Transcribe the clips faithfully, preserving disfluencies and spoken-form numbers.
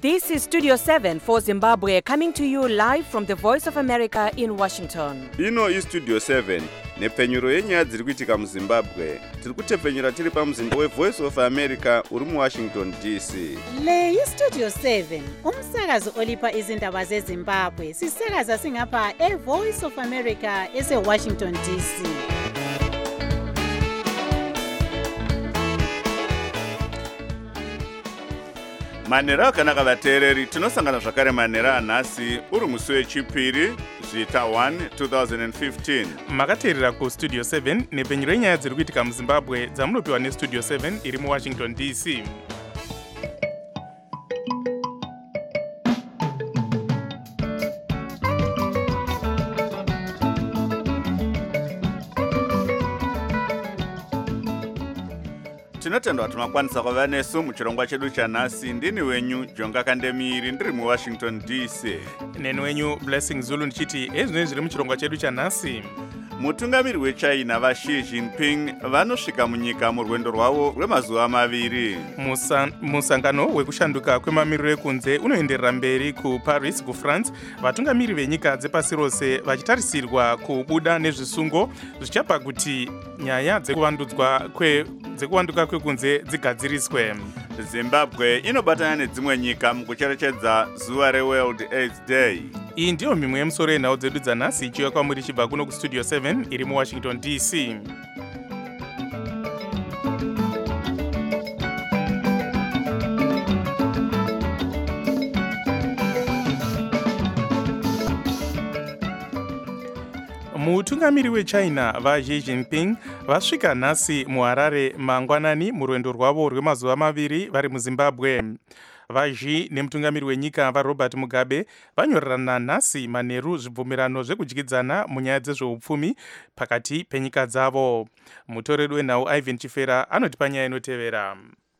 This is Studio seven for Zimbabwe, coming to you live from the Voice of America in Washington. Ino is Studio seven. Nepfenyuro yenyaya dziri kuitika muZimbabwe. Tiri kutepfenyura tiri pamuzinda weVoice of America uri muWashington D C. Le iStudio seven, umsakazo olipa izindaba zeZimbabwe. Sisakaza singapha eVoice of America eseWashington D C. Manera akanaka vateereri, tinosangana zvakare manera anhasi uri musi wechipiri zvita one twenty fifteen. Makateerera kuStudio seven nepfenyuro yenyaya dziri kuitika muZimbabwe dzamunopiwa neStudio seven iri muWashington D C. Tinotenda kuti makwanisa kuva nesu muchirongwa chedu chanhasi. Ndini wenyu Jonga Kandemiri ndiri muWashington D C. Neni wenyu Blessing Zulu ndichiti ezvinenge zviri muchirongwa chedu chanhasi. Mutungamiri weChina vaXi Jinping vanosvika munyika murwendo rwavo rwemazuva maviri. Musa, musangano wekushanduka kwemamiriro ekunze unoenderera mberi kuParis kuFrance. Vatungamiri venyika dzepasi rose vachitarisirwa kubuda nezvisungo zvichapa kuti nyaya dzekuvandudzwa kwe dzekuvanduka kwekunze dzigadziriswe. Zimbabwe inobatana nedzimwe nyika mukucherechedza zuva reWorld AIDS Day. Iyi ndiyo mimwe yemusoro yenhau dzedu dzanhasi ichiuya kwamuri ichibva kuno kuStudio seven iri muWashington D C. Mutungamiri weChina vaXi Jinping vasvika nhasi muHarare mangwanani murwendo rwavo rwemazuva maviri vari muZimbabwe. vaXi nemutungamiri wenyika vaRobert Mugabe vanyorerana nhasi manheru zvibvumirano zvekudyidzana munyaya dzezveupfumi pakati penyika dzavo. Mutoreri wenhau Ivan Chifera anotipa nyaya inotevera.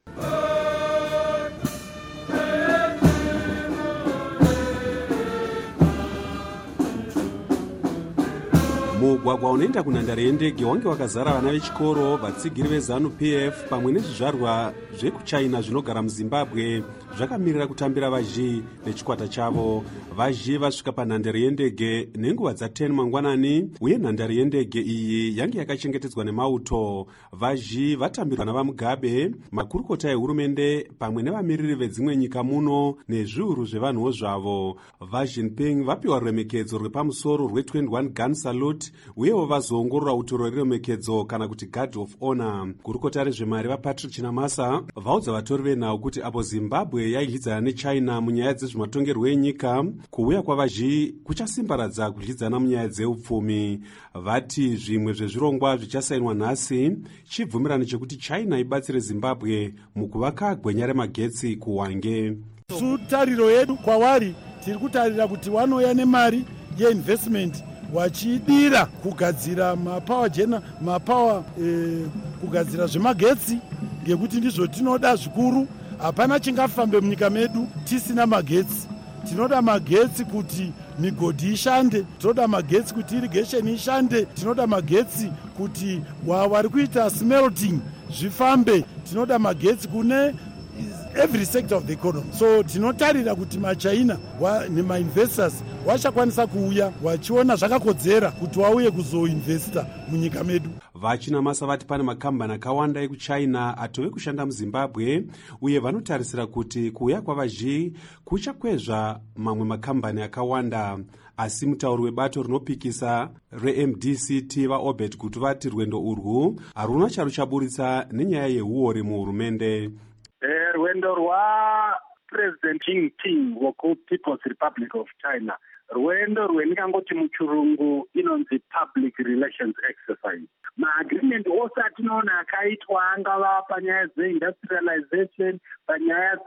Mugwagwa unoenda kunhandare yendege wange wakazara vana vechikoro, vatsigiri veZanu P F pamwe nezvizvarwa zvekuChina zvinogara muZimbabwe zvakamirira kutambira vaXi nechikwata chavo. vaXi vasvika panhandare yendege nenguva dza10 mangwanani, uye nhandare yendege iyi yange yakachengetedzwa nemauto. vaXi vatambirwa navaMugabe, makurukota ehurumende pamwe nevamiriri vedzimwe nyika muno nezviuru zvevanhuwo zvavo. vaXinping vapiwa ruremekedzo rwepamusoro rwe21 gun salute, uyewo vazoongorora utoro reremekedzo kana kuti guard of honor. Gurukota rezvemari vaPatrick Chinamasa vaudza vatori venhau kuti apo Zimbabwe yaidyidzana neChina munyaya dzezvematongerwo enyika, kuuya kwavaXi kuchasimbaradza kudyidzana munyaya dzeupfumi. Vati zvimwe zvezvirongwa zvichasainwa nhasi chibvumirano chekuti China ibatsire Zimbabwe mukuvaka gwenya remagetsi kuHwange. Tariro yedu kwavari tiri kutarira kuti wanouya nemari yeinvestment wachidira kugadzira mapower gena mapower eh, kugadzira zvemagetsi, ngekuti ndizvo tinoda zvikuru. Hapana chingafambe munyika medu tisina magetsi. Tinoda magetsi kuti migodhi ishande, tinoda magetsi kuti irrigation ishande, tinoda magetsi kuti vari kuita smelting zvifambe, tinoda magetsi kune every sector of the economy. So tinotarira kuti maChina nemainvestors wachakwanisa kuuya wachiona zvakakodzera kuti wauye kuzoinvesta munyika medu. VaChinamasa vati pane makambani akawanda ekuChina atove kushanda muZimbabwe, uye vanotarisira kuti kuuya kwavaXi kuchakwezva mamwe makambani akawanda. Asi mutauri webato rinopikisa reM D C T vaObert kuti vati rwendo urwu haruna charuchaburitsa nenyaya yehuori muhurumende. Rwendo rwaPresident Xi Jinping wePeople's Republic of China rwendo rwendingangoti muchirungu inonzi public relations exercise. Maagreement ose atinoona akaitwa angava panyaya dzeindustrialization, panyaya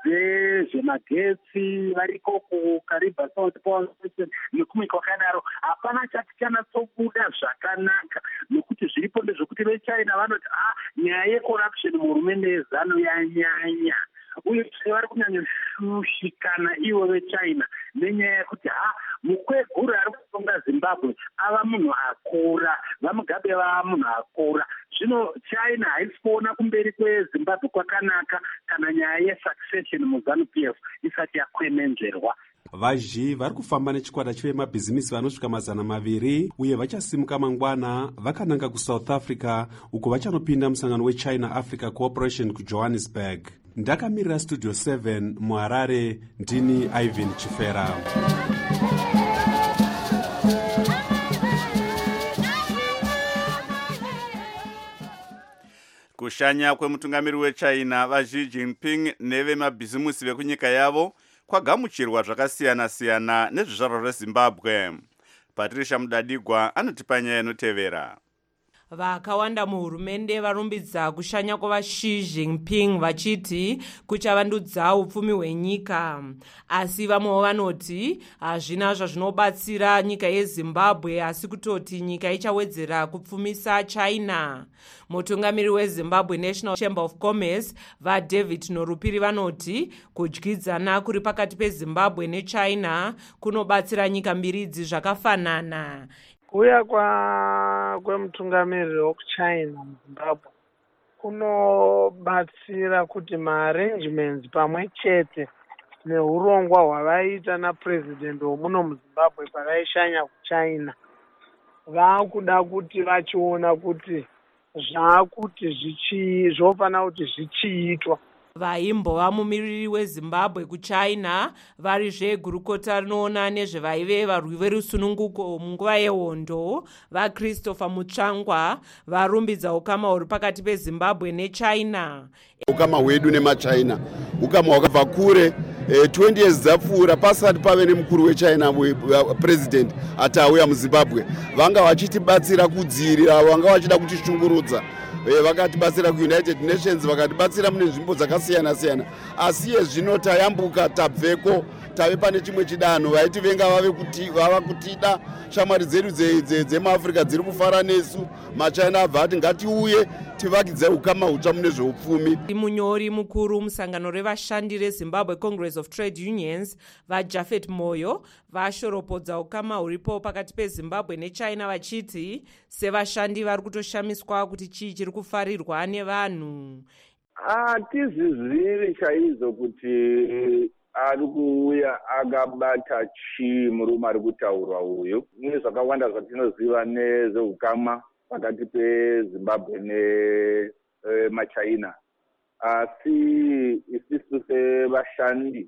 dzezvemagetsi variko kuKariba South Power Station nekumwe kwakadaro, hapana chati chanatsobuda zvakanaka, nokuti zviripo ndezvekuti veChina vanoti ah, nyaya yecorruption muhurumende yeZanu yanyanya, uye vari kunyanyoshushikana ivo veChina nenyaya yekuti ha mukweguru ari kutonga Zimbabwe ava munhu akura, vaMugabe vava munhu akura. zvino China haisi kuona kumberi kweZimbabwe kwakanaka kana nyaya yesuccession muZANU-P F isati yakwenenzverwa. Vazhi vari kufamba nechikwata chevemabhizimisi vanosvika mazana maviri uye vachasimuka mangwana vakananga kuSouth Africa uko vachanopinda musangano weChina Africa Cooperation kuJohannesburg. Ndakamirira Studio seven muHarare, ndini Ivan Chifera. Kushanya kwemutungamiri weChina vaXi Jinping nevemabhizimusi vekunyika yavo kwagamuchirwa zvakasiyana-siyana nezvizvarwa zveZimbabwe. Patricia Mudadigwa anotipa nyaya inotevera. Vakawanda muhurumende varumbidza kushanya kwavaXi Jinping vachiti kuchavandudza upfumi hwenyika, asi vamwewo vanoti hazvina zvazvinobatsira nyika yeZimbabwe asi kutoti nyika ichawedzera kupfumisa China. Mutungamiri weZimbabwe National Chamber of Commerce vaDavid Norupiri vanoti kudyidzana kuri pakati peZimbabwe neChina kunobatsira nyika mbiri idzi zvakafanana. Kuya kwa kwemutungamiri wekuChina muZimbabwe kunobatsira kuti maarrangements pamwe chete neurongwa hwavaita napresident womuno muZimbabwe pavaishanya kuChina vakuda kuti vachiona kuti zvaakuti zvichi zvofanira kuti zvichiitwa. Vaimbova mumiriri weZimbabwe kuChina varizve gurukota rinoona nezvevaive varwi verusununguko munguva yehondo vaChristopher Mutsvangwa varumbidza ukama huri pakati peZimbabwe neChina. Ukama hwedu nemaChina ukama hwakabva kure. twenty years dzapfuura pasati pave nemukuru weChina president ati auya muZimbabwe. Vanga vachitibatsira kudzivirira, vanga vachida kutishungurudza. Vakatibatsira kuUnited Nations, vakatibatsira mune nzvimbo dzakasiyana-siyana. Asi zvino tayambuka tabveko tave pane chimwe chidanho vaitivenga vave kuti vava kutida. Shamwari dzedu dzemaAfrica dziri kufara nesu. maChina abva ati ngatiuye tivakidze ukama hutsva mune zveupfumi. Munyori mukuru musangano revashandi reZimbabwe Congress of Trade Unions vaJafet Moyo vashoropodza ukama huripo pakati peZimbabwe neChina vachiti sevashandi vari kutoshamiswa kuti chii chiri kufarirwa nevanhu. Hatizizviri chaizvo kuti ari kuuya akabata chii murume ari kutaurwa uyu. Mune zvakawanda zvatinoziva nezveukama pakati peZimbabwe nemaChina. Asi isisu sevashandi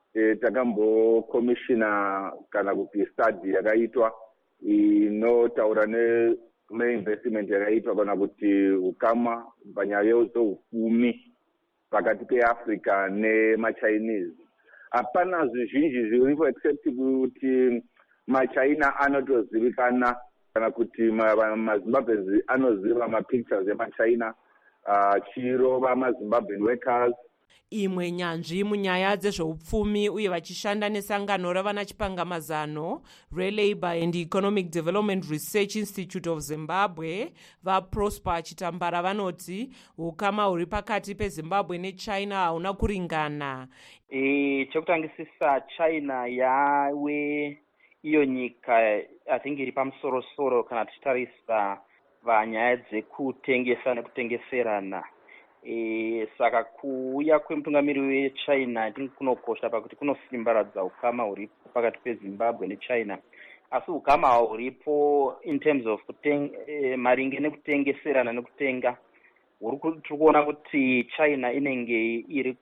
takambokomishina kana kuti study yakaitwa inotaura neinvestment yakaitwa kana kuti ukama panyaya yeupfumi pakati peAfrica nemaChinese. Hapana zvizhinji zviripo except kuti maChina anotozivikana kana kuti maZimbabwe anoziva mapictures emaChina achirova maZimbabwean workers. Imwe nyanzvi munyaya dzezveupfumi uye vachishanda nesangano ravana chipangamazano reLabour and Economic Development Research Institute of Zimbabwe vaProsper Chitambara vanoti ukama huri pakati peZimbabwe neChina hauna kuringana. E, chekutangisisa China yawe iyo nyika I think iri pamusoro-soro kana tichitarisa vanyaya dzekutengesa nekutengeserana. E, saka kuuya kwemutungamiri weChina kunokosha pakuti kunosimbaradza ukama huripo pakati peZimbabwe neChina. Asi ukama huripo in terms of kuteng, e, maringe nekutengeserana nekutenga uri kuona kuti China inenge iri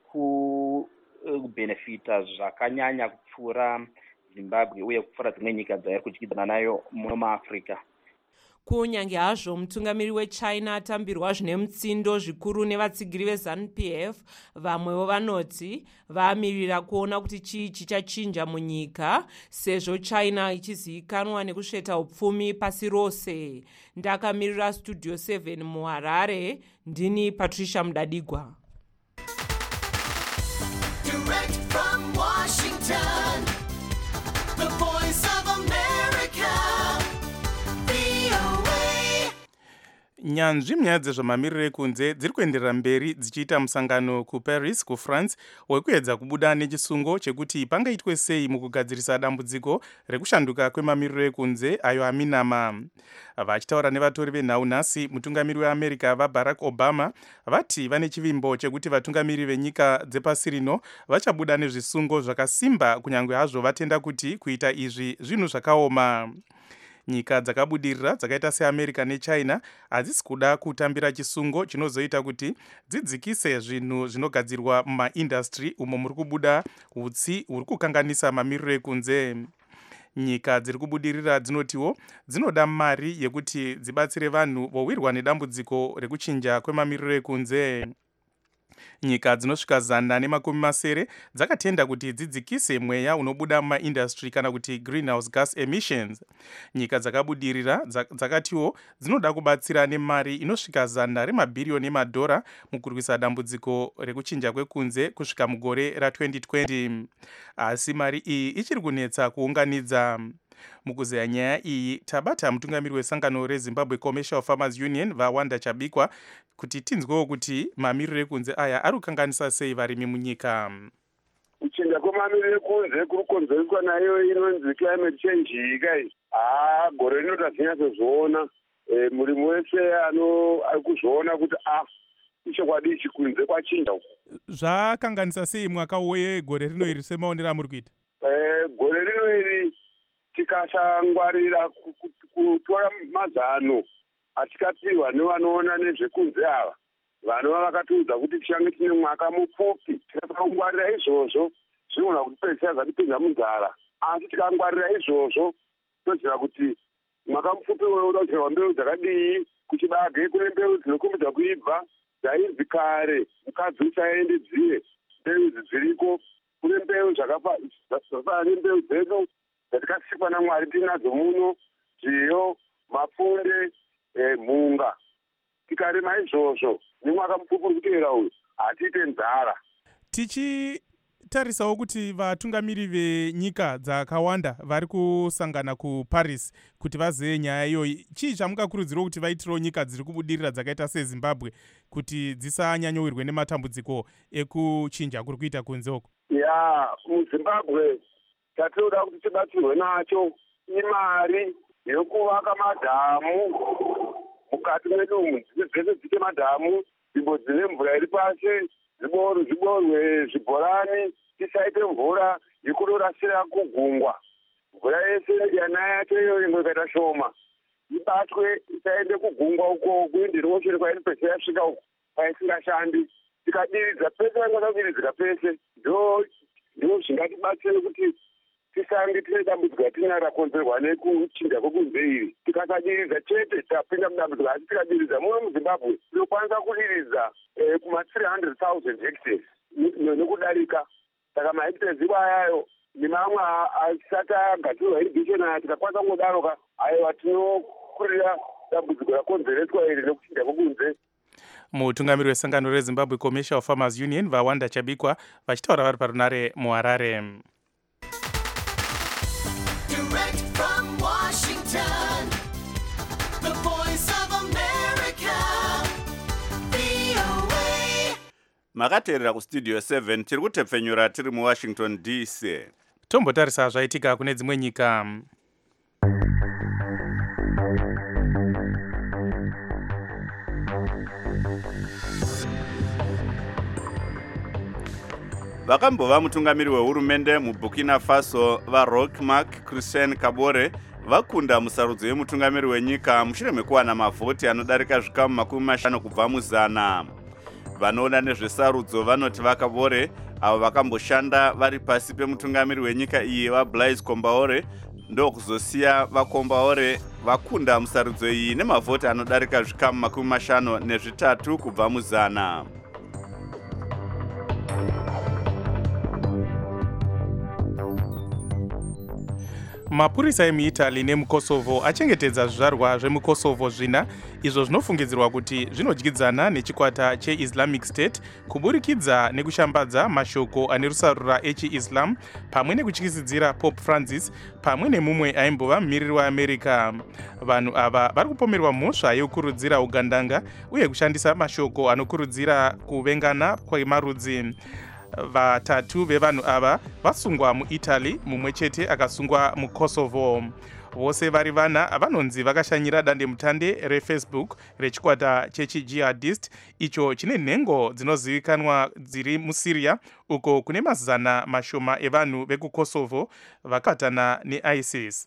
kubenefita zvakanyanya kupfuura Zimbabwe uye kupfuura dzimwe nyika dzairi kudyidzana nayo muno muAfrica. Kunyange hazvo mutungamiri weChina atambirwa zvine mutsindo zvikuru nevatsigiri veZANU-P F, vamwewo vanoti vaamirira kuona kuti chii chichachinja munyika sezvo China ichizivikanwa nekusveta upfumi pasi rose. Ndakamirira Studio seven muHarare, ndini Patricia Mudadigwa. Direct from Washington, the voice of America. nyanzvi munyaya dzezvemamiriro ekunze dziri kuenderera mberi dzichiita musangano kuparis kufrance wekuedza kubuda nechisungo chekuti pangaitwe sei mukugadzirisa dambudziko rekushanduka kwemamiriro ekunze ayo aminama. Vachitaura nevatori venhau nhasi, mutungamiri weamerica vaBarack Obama vati vane chivimbo chekuti vatungamiri venyika dzepasi rino vachabuda nezvisungo zvakasimba kunyange hazvo vatenda kuti kuita izvi zvinhu zvakaoma. Nyika dzakabudirira dzakaita seamerica nechina hadzisi kuda kutambira chisungo chinozoita kuti dzidzikise zvinhu zvinogadzirwa mumaindastry umo muri kubuda hutsi huri kukanganisa mamiriro ekunze. Nyika dziri kubudirira dzinotiwo dzinoda mari yekuti dzibatsire vanhu vowirwa nedambudziko rekuchinja kwemamiriro ekunze. Nyika dzinosvika zana nemakumi masere dzakatenda kuti dzidzikise mweya unobuda mumaindastry kana kuti greenhouse gas emissions. Nyika dzakabudirira dzakatiwo dzinoda kubatsira nemari inosvika zana remabhiriyoni emadhora mukurwisa dambudziko rekuchinja kwekunze kusvika mugore ra-twenty twenty. Asi mari iyi ichiri kunetsa kuunganidza. Mukuzeya nyaya iyi tabata mutungamiri wesangano reZimbabwe Commercial Farmers Union vaWanda Chabikwa kuti tinzwewo kuti mamiriro ekunze aya ari kukanganisa sei varimi munyika. Kuchinja kwemamiriro ekunze kuri kukonzereswa nayo inonzi climate change ikai. Ah, gore rino tazinyatsozoona murimi wese ano ari kuzviona kuti ah ichokwadi chikunze kwachinja. Zvakanganisa sei mwaka wegore rino iri semaonera muri kuita? Eh, gore rino iri tikasangwarira kutora mazano atikapirwa nevanoona nezvekunze ava, vanova vakatiudza kuti tichange tine mwaka mupfupi. Tikasangwarira izvozvo zvinogona kutipedzisa zvatipinza munzara, asi tikangwarira izvozvo toziva kuti mwaka mupfupi unoda kucherwa mbeu dzakadii, kuchibage kune mbeu dzinokumbidza kuibva dzaibvi kare mukadzi usaende dziye mbeu idzi dziriko, kune mbeu zvakafanana nembeu dzedu dzatikasikwa naMwari tinadzo muno, zviyo, mapunde, eh, mhunga. Tikarima izvozvo nemwaka mupfupi uri kuteera uyu hatiite nzara. Tichitarisawo kuti vatungamiri venyika dzakawanda vari kusangana kuParis kuti vazeye nyaya iyoyi, chii chamungakurudzirawo kuti vaitirewo nyika dziri kubudirira dzakaita seZimbabwe kuti dzisanyanyowirwe nematambudziko ekuchinja kuri kuita kunze uko? Ya, muZimbabwe chatinoda kuti tibatsirwe nacho imari yekuvaka madhamu mukati medu umu, dzese dzite madhamu, nzvimbo dzine mvura iri pasi, zviborwe zvibhorani, tisaite mvura yekundorasira kugungwa. Mvura yese yanaya iyoyo imwe ikaita shoma ibatwe isaende kugungwa uko kuindira ocean kwairi pese yasvika uko paisingashandi. Tikadiridza pese vangadiridzika pese ndo ndo zvingatibatsire kuti tisange tine dambudziko ratinaro rakonzerwa nekuchinja kwekunze iri. Tikasadiridza chete tapinda mudambudziko, asi tikadiridza muno muZimbabwe tinokwanisa kudiridza eh, kuma three hundred thousand hectares nekudarika. Saka mahectares iwayayo nemamwe asati agadzirwa irrigation aya tikakwanisa kungodaroka aiwa tinokurira dambudziko rakonzereswa iri nekuchinja kwekunze. Mutungamiri wesangano reZimbabwe Commercial Farmers Union vaWanda Chabikwa vachitaura vari parunare muHarare. Direct from Washington, the voice of America, V O A. Makateerera kustudio seven tiri kutepfenyura tiri muWashington D C. Tombotarisa zvaitika kune dzimwe nyika. Vakambova mutungamiri wehurumende muBurkina Faso vaRoch-Marc Christian Kabore vakunda musarudzo yemutungamiri wenyika mushure mekuwana mavhoti anodarika zvikamu makumi mashanu kubva muzana. Vanoona nezvesarudzo vanoti vaKabore avo vakamboshanda vari pasi pemutungamiri wenyika iyi vaBlaise Compaoré ndokuzosiya vaCompaoré vakunda musarudzo iyi nemavhoti anodarika zvikamu makumi mashanu nezvitatu kubva muzana. mapurisa emuitaly nemukosovo achengetedza zvizvarwa zvemukosovo zvina izvo zvinofungidzirwa kuti zvinodyidzana nechikwata cheislamic state kuburikidza nekushambadza mashoko ane rusarura echiislam pamwe nekutyisidzira pope francis pamwe nemumwe aimbova mumiriri weamerica. Vanhu ava vari kupomerwa mhosva yekukurudzira ugandanga uye kushandisa mashoko anokurudzira kuvengana kwemarudzi. Vatatu vevanhu ava vasungwa muitaly, mumwe chete akasungwa mukosovo. Vose vari vana vanonzi vakashanyira dandemutande refacebook rechikwata chechijihadist icho chine nhengo dzinozivikanwa dziri musyria uko kune mazana mashoma evanhu vekukosovo vakatana neisis.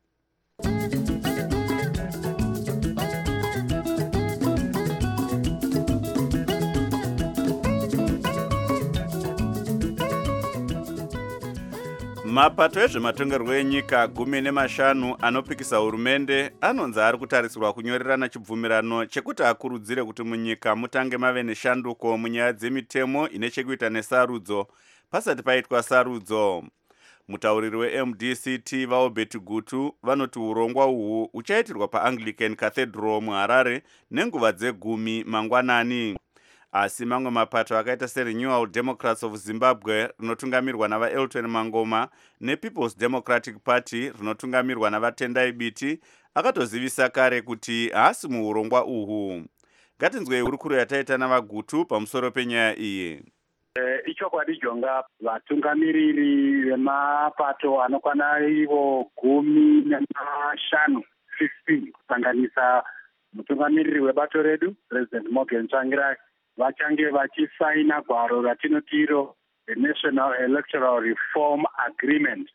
Mapato ezvematongerwo enyika gumi nemashanu anopikisa hurumende anonzi ari kutarisirwa kunyorerana chibvumirano chekuti akurudzire kuti munyika mutange mave neshanduko munyaya dzemitemo ine chekuita nesarudzo pasati paitwa sarudzo. Mutauriri weM D C T vaObert Gutu vanoti urongwa uhu uchaitirwa paAnglican Cathedral muHarare nenguva dzegumi mangwanani. Asi mamwe mapato akaita seRenewal Democrats of Zimbabwe rinotungamirwa navaElton Mangoma nePeople's Democratic Party rinotungamirwa navatendai Biti akatozivisa kare kuti haasi muurongwa uhu. Ngatinzwei hurukuro yataita navaGutu pamusoro penyaya iyi. Uh, ichokwadi jonga vatungamiriri vemapato anokwana ivo gumi nemashanu fifteen kusanganisa mutungamiriri webato redu President Morgan Tsvangirai vachange vachisaina gwaro ratinotiro the National Electoral Reform Agreement.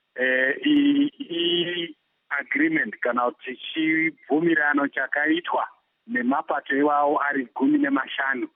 I agreement kana kuti chibvumirano chakaitwa nemapato iwawo ari gumi nemashanu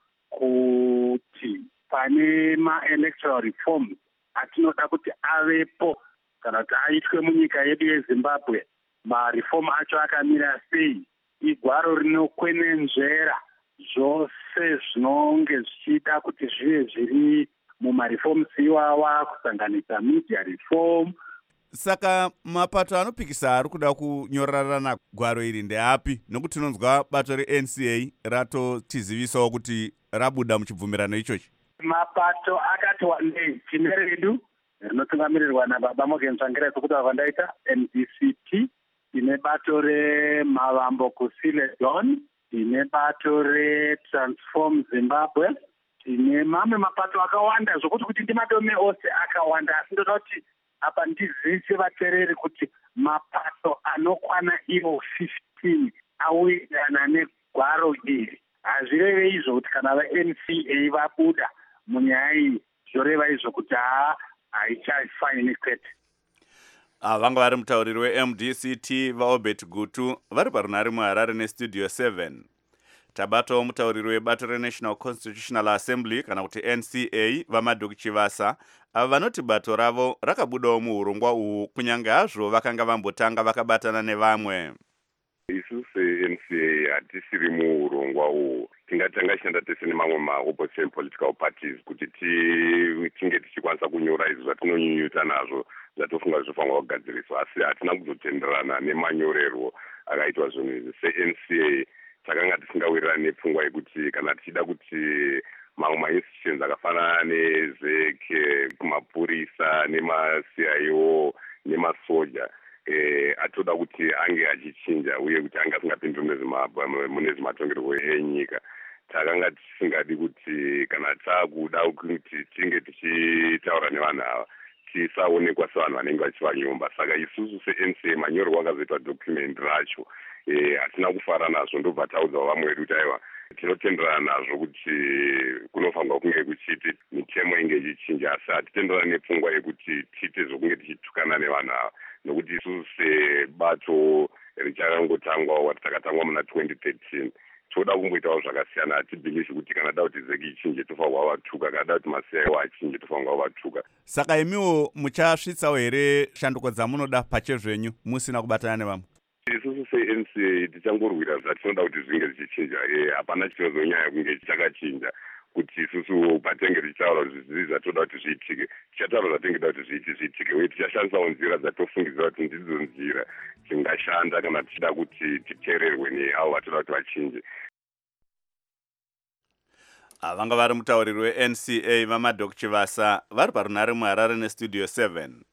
kuti pane ma-electoral reforms atinoda kuti avepo kana kuti aitwe munyika yedu yeZimbabwe. Ma-reform acho akamira sei? Igwaro rinokwenenzvera zvose zvinonge zvichida kuti zvive zviri mumareforms iwawa kusanganisa media reform. Saka mapato anopikisa ari kuda kunyorerana gwaro iri ndeapi? Nokuti tinonzwa bato reN C A ratotizivisawo kuti rabuda muchibvumirano ichochi. Mapato akati wandei tine redu rinotungamirirwa nababa Morgan Tsvangirai sokuti vandaita M D C T, tine bato reMavambo Kusile John, tine bato reTransform Zimbabwe, tine mamwe mapato akawanda zvokuti kuti ndimadome ose akawanda. Asi ndoda kuti apa ndizivise vateereri kuti mapato anokwana ivo fifteen awirirana negwaro iri. Hazvireve izvo kuti kana vaN C A vabuda munyaya iyi zvoreva izvo kuti haa haichafaini kwete. Vanga vari mutauriri weM D C T vaObert Gutu vari parunhare muHarare nestudio seven. Tabatawo mutauriri webato reNational Constitutional Assembly kana kuti N C A vaMadhuku Chivasa ava vanoti bato ravo rakabudawo muurongwa uhu kunyange hazvo vakanga vambotanga vakabatana nevamwe. Isu seN C A hatisiri muurongwa uhu. Tingatanga shanda tese nemamwe ma-opposition political parties kuti tinge tichikwanisa kunyora izvo zvatinonyunyuta nazvo zvatofunga zvofanirwa kugadziriswa, asi hatina kuzotenderana nemanyorerwo akaitwa zvinhu izvi. seN C A takanga tisingawirirani nepfungwa yekuti kana tichida kuti mamwe ma-institutions akafanana nezeke, kumapurisa, nema-C I O, nemasoja eh atoda kuti ange achichinja uye kuti ange asingapinduri mune zvimatongerwo enyika. Takanga tisingadi kuti kana taakuda kuti tinge tichitaura nevanhu ava tisaonekwa sevanhu vanenge vachivanyomba. Saka isusu seN C A manyorerwo akazoitwa document racho eh hatina kufara nazvo, ndobva taudzawo vamwe vedu kuti aiwa tinotenderana nazvo kuti kunofanirwa kunge kuchiti mitemo inge ichichinja, asi hatitenderana nepfungwa yekuti tiite zvokunge tichitukana nevanhu ava, nokuti isusu sebato richakangotangwa wati takatangwa muna twenty thirteen toda kumboitawo zvakasiyana. Hatibhilishi kuti kana da kuti zeki ichinje tofanirwa vatuka, kana da kuti masiyayo achinje tofanirwa vatuka. Saka imiwo muchasvitsawo here shanduko dzamunoda pachezvenyu musina kubatana nevamwe? Isusu seN C A tichangorwira zvatinoda kuti zvinge zvichichinja. Hapana chinozonyanya kunge chakachinja. kuti isusu patenge tichitaura kuti zvii zvatoda kuti zviitike tichataura zvatengeda kuti zviiti zviitike uye tichashandisawo nzira dzatofungidzira kuti ndidzo nzira dzingashanda kana tichida kuti titeererwe neavo vatoda kuti vachinje. vanga vari mutauriri we-N C A vamadok Chivasa vari parunhare muHarare nestudio seven.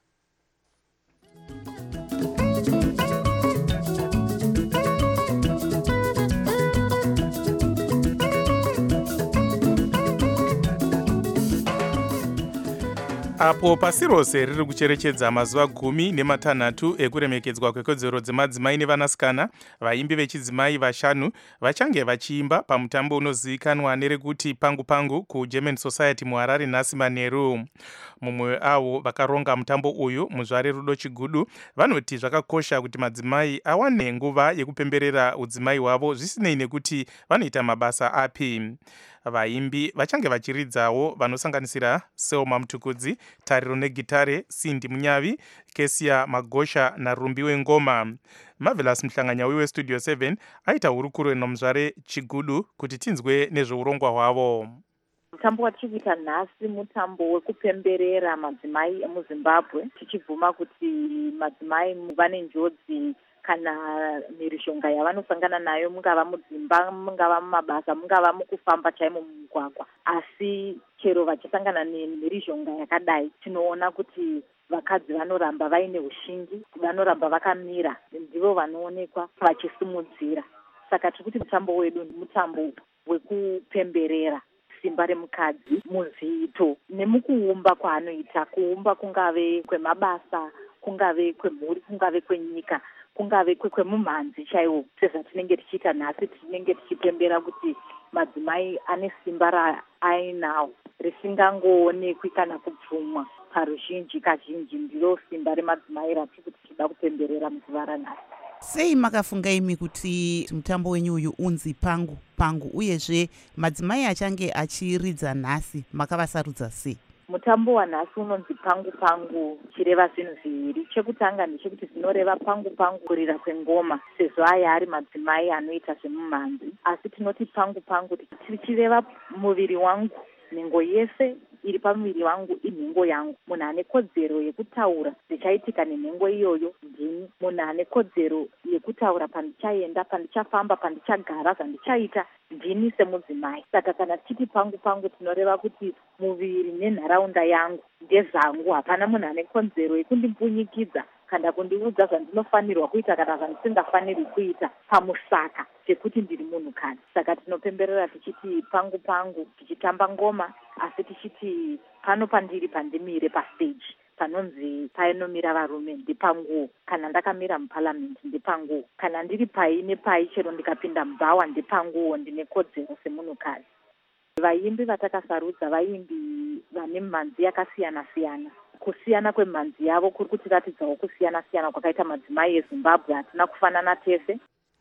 apo pasi rose riri kucherechedza mazuva gumi nematanhatu ekuremekedzwa kwekodzero dzemadzimai nevanasikana, vaimbi vechidzimai vashanu vachange vachiimba pamutambo unozivikanwa nerekuti pangu pangu kuGerman Society muHarare nhasi manheru. Mumwe avo vakaronga mutambo uyu, muzvare Rudo Chigudu, vanoti zvakakosha kuti madzimai awane nguva yekupemberera udzimai hwavo zvisinei nekuti vanoita mabasa api. Vaimbi vachange vachiridzawo vanosanganisira Selma Mutukudzi, Tariro negitare, Cindy Munyavi, Kesia Magosha narumbi wengoma. Marvelous Mhlanganyauwi westudio seven aita hurukuro nomuzvare Chigudu kuti tinzwe nezveurongwa hwavo. Mutambo watikuita nhasi mutambo wekupemberera madzimai emuZimbabwe, tichibvuma kuti madzimai vane njodzi kana mhirizhonga yavanosangana nayo, mungava mudzimba, mungava mumabasa, mungava mukufamba chaimo mumugwagwa. Asi chero vachisangana nemhirizhonga yakadai, tinoona kuti vakadzi vanoramba vaine ushingi, vanoramba vakamira, ndivo vanoonekwa vachisimudzira. Saka tiri kuti mutambo wedu mutambo wekupemberera simba remukadzi muzviito nemukuumba kwaanoita, kuumba kungave kwemabasa, kungave kwemhuri, kungave kwenyika, kungave kwemumhanzi chaiwo. Sezvatinenge tichiita nhasi, tinenge tichipembera kuti madzimai ane simba raainawo risingangoonekwi kana kubvumwa paruzhinji kazhinji, ndiro simba remadzimai ratiri kuti tinoda kupemberera muzuva ranhasi. Sei makafunga imi kuti mutambo wenyu uyu unzi pangu pangu, uyezve madzimai achange achiridza nhasi makavasarudza sei? Mutambo wanhasi unonzi pangu pangu chireva zvinhu zviviri. Chekutanga ndechekuti zvinoreva pangu pangu kurira kwengoma, sezvo aya ari madzimai anoita zvemumhanzi. Asi tinoti pangu pangu tichireva muviri wangu, nhengo yese iri pamuviri wangu inhengo yangu. Munhu ane kodzero yekutaura zvichaitika nenhengo iyoyo ndini. Munhu ane kodzero yekutaura pandichaenda, pandichafamba, pandichagara, zvandichaita ndini semudzimai. Saka kana tichiti pangu pangu tinoreva kuti muviri nenharaunda yangu ndezvangu. Hapana munhu ane kodzero yekundipunyikidza kana kundiudza zvandinofanirwa kuita kana zvandisingafaniri kuita pamusaka chekuti ndiri munhukadzi. Saka tinopemberera tichiti pangu pangu, tichitamba ngoma, asi tichiti pano pandiri pandimire pastage panonzi painomira varume ndipanguo, kana ndakamira muparliament ndipanguo, kana ndiri pai nepai, chero ndikapinda mubhawa ndipanguo, ndine kodzero semunhukadzi. Vaimbi vatakasarudza vaimbi vane mhanzi yakasiyana siyana. Kusiyana kwemhanzi yavo kuri kutiratidzawo kusiyana siyana kwakaita madzimai eZimbabwe. Hatina kufanana tese.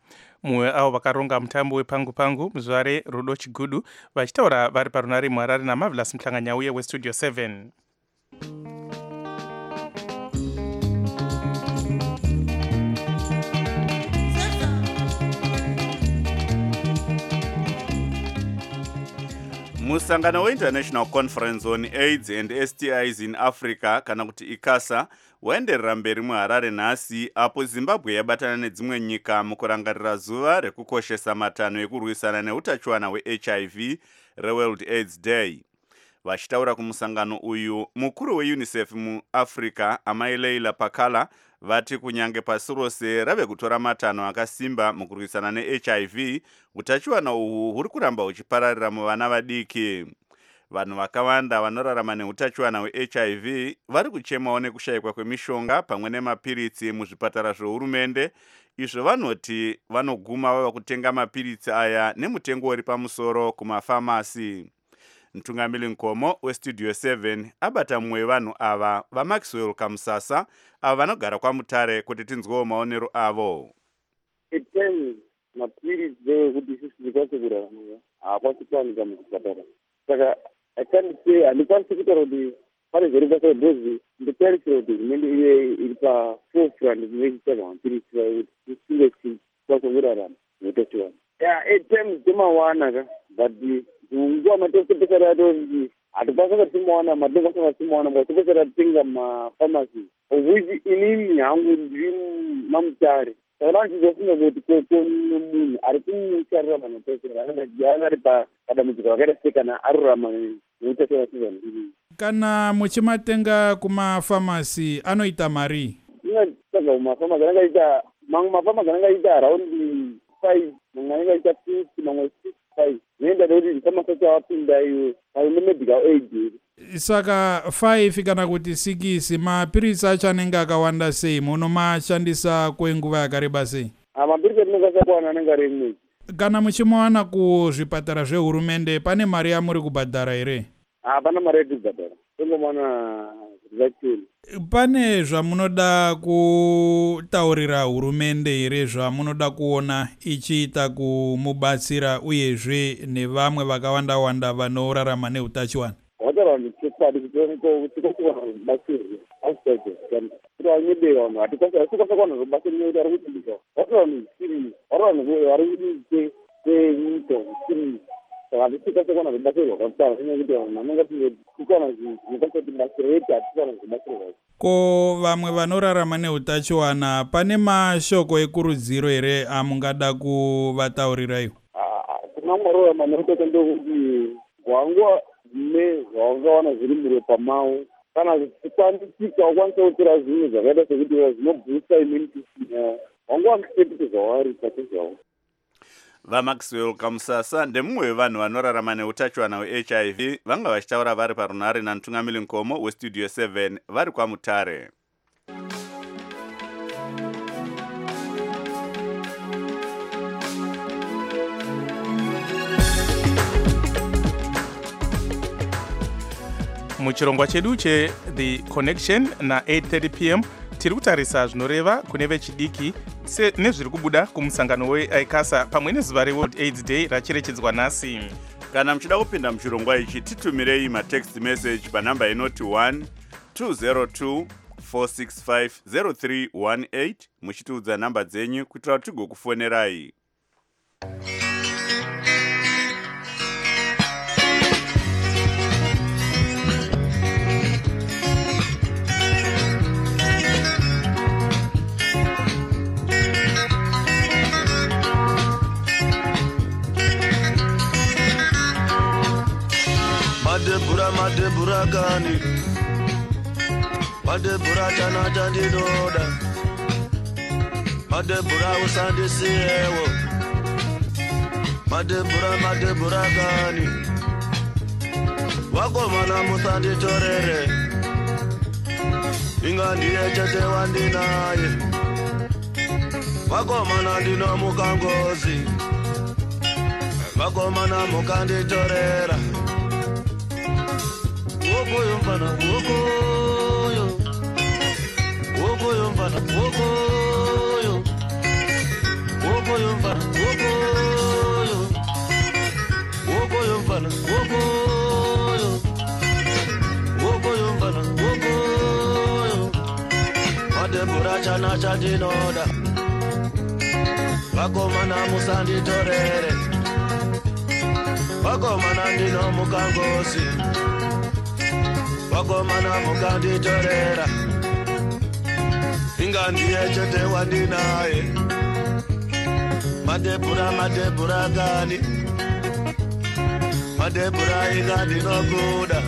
Mumwe avo vakaronga mutambo wepangu pangu, muzvare Rudo Chigudu, vachitaura vari parunhare muHarare naMarvelous Mhlanganyauwi westudio seven. Musangano we-International Conference on AIDS and S T Is in Africa, kana kuti ICASA, waenderera mberi muHarare nhasi, apo Zimbabwe yabatana nedzimwe nyika mukurangarira zuva rekukoshesa matanho ekurwisana neutachiwana hwe-H I V reWorld AIDS Day. Vachitaura kumusangano uyu, mukuru weUNICEF muAfrica, Amai Leila Pakala, vati kunyange pasi rose rave kutora matanho akasimba mukurwisana ne-H I V, utachiwana uhu huri kuramba huchipararira muvana vadiki. Vanhu vakawanda vanorarama neutachiwana hwe-H I V vari kuchemawo nekushayikwa kwemishonga pamwe nemapiritsi muzvipatara zvehurumende, izvo vanoti vanoguma vava kutenga mapiritsi aya nemutengo uri pamusoro kumafamasi. Mtungamiri Nkomo westudio seven abata mumwe wevanhu ava, vaMaxwell Kamusasa, ava vanogara kwaMutare, kuti tinzwewo maonero avo. Eteni mapiritsi kuti sisi tikwanise kurarama haakwanisi kuwanika muzvipatara. Saka I can't say handikwanisi kutaura kuti pane zviri basa redhozi, nditarisira kuti hurumende iye iri paforefront zvinoititsvaga mapiritsi vayo kuti tisinge tikwanise kurarama neutachiwana. Yeah, eight times dzemawana ka but nguva matosepesera atonzi hatipasaka timaona matopasaka timaona matopesera tinga mafamasi which inini hangu ndiri mamutare saka ndichizofunga kuti komunhu ari kumusarira manotosera anenge ari padambudziko rakaita sei kana arurama neutosera sizanii. Kana muchimatenga kumafamasi anoita mari? Ingatsaga kumafamasi anengaita mamwe mafamasi anengaita around five mamwe anengaita fifty mamwe six five zvinoenda nekuti famasi acho awapinda iwe aine medical aid. Saka five kana kuti six mapirisi acho anenge akawanda sei munomashandisa kwenguva yakareba sei? Mapirisi atinokwanisa kuwana anenge ari emwedzi. Kana muchimawana kuzvipatara zvehurumende pane mari yamuri kubhadhara here? Hapana mari yekubhadhara, tongomana zvacheni. Pane zvamunoda kutaurira hurumende here zvamunoda kuona ichiita kumubatsira uyezve nevamwe vakawanda wanda vanorarama neutachiwana? Wataura ndichokwadi kuti tikokuwana rubatsirwe outside kuti vanyebe vanhu hatikwanisa kuwana rubatsiro nekuti ari kutindika wataura ndisiri wataura vari kudii kwenyika siri saka hatikwanisa kuwana rubatsiro rwakakwana nekuti vanhu vanonga tikuwana zvinokwanisa kuti batsiro yetu hatikuwana rubatsiro rwako. Ko vamwe vanorarama neutachiwana pane mashoko ekurudziro here amungada kuvataurirayo? Kuna mwarorama neutachio ndokuti hwanguva ne zvaungawana zviri muropa mavo kana zvichikwanisika ukwanisa kutora zvinhu zvakaita sekuti zvinobhusa immunity system wanguva msepiti zvavari pati zvavo. VaMaxwell Kamusasa ndemumwe wevanhu vanorarama neutachiwana hwe-H I V vanga vachitaura vari parunhare namutungamiri Nkomo westudio seven vari kwaMutare. muchirongwa chedu che The Connection na eight thirty p m tiri kutarisa zvinoreva kune vechidiki nezviri kubuda kumusangano weICASA pamwe nezuva reWorld AIDS Day racherechedzwa nhasi. Kana muchida kupinda muchirongwa ichi titumirei matext message panhamba inoti one two zero two four six five zero three one eight muchitiudza nhamba dzenyu kuitira kuti tigokufonerai. Madebura madebura gani Madebura chana chandidoda Madebura usandisiyewo Madebura madebura gani Wakomana musanditorere Ingandiye chete wandinaye Wakomana ndino mukangozi Wakomana mukanditorera Wokoyo mfana wokoyo Wokoyo mfana wokoyo Wokoyo mfana wokoyo Wokoyo mfana wokoyo Wokoyo mfana wokoyo Madebura chana chandinoda Vakomana musanditorere Vakomana ndino mukangosi Wakomana mukanditorera Ingandiye chete wandinaye Madebura madebura gani Madebura ingandinokuda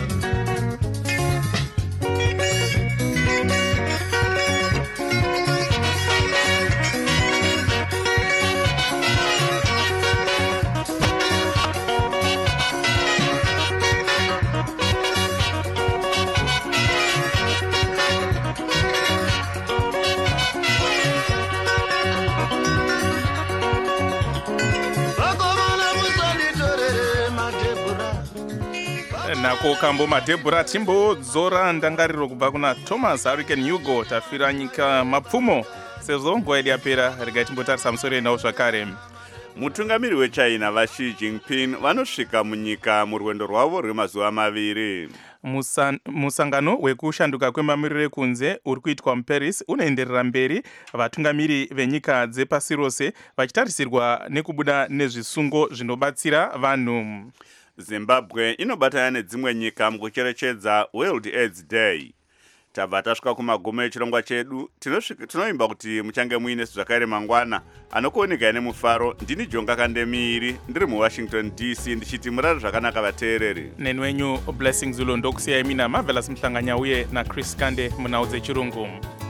nako kambo madhebhura timbodzora ndangariro kubva kuna Thomas Hurricane Hugo tafira nyika mapfumo sezvo nguva yedu yapera regai timbotarisa musoro enawo zvakare. mutungamiri wechina vaxi jinping vanosvika munyika murwendo rwavo rwemazuva maviri. Musan, musangano wekushanduka kwemamiriro ekunze uri kuitwa muparis unoenderera mberi, vatungamiri venyika dzepasi rose vachitarisirwa nekubuda nezvisungo zvinobatsira vanhu. Zimbabwe inobatana nedzimwe nyika mukucherechedza World AIDS Day. Tabva tasvika kumagumo echirongwa chedu, tinoimba kuti muchange muine zvakaire mangwana anokuoneka nemufaro. Ndini Jonga Kandemiri ndiri muWashington D C ndichiti murare zvakanaka vateereri. Nenwenyu Blessing Zulu ndokusiyai mina Marvelous Mhlanganya uye naChris Kande munhau dzechirungu.